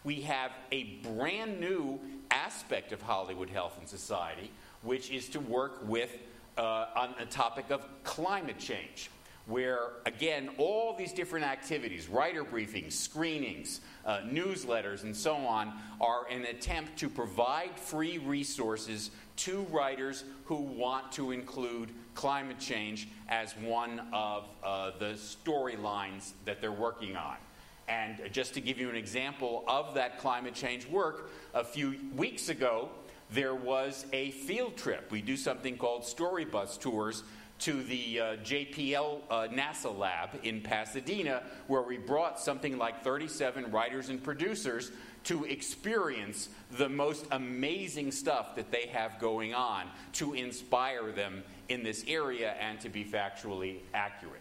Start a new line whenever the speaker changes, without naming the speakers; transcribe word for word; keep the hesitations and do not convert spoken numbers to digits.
we have a brand new aspect of Hollywood Health and Society, which is to work with uh, on the topic of climate change, where, again, all these different activities, writer briefings, screenings, uh, newsletters, and so on, are an attempt to provide free resources to writers who want to include climate change as one of uh, the storylines that they're working on. And just to give you an example of that climate change work, a few weeks ago, there was a field trip. We do something called Story Bus Tours to the uh, J P L uh, NASA lab in Pasadena, where we brought something like thirty-seven writers and producers to experience the most amazing stuff that they have going on, to inspire them in this area and to be factually accurate.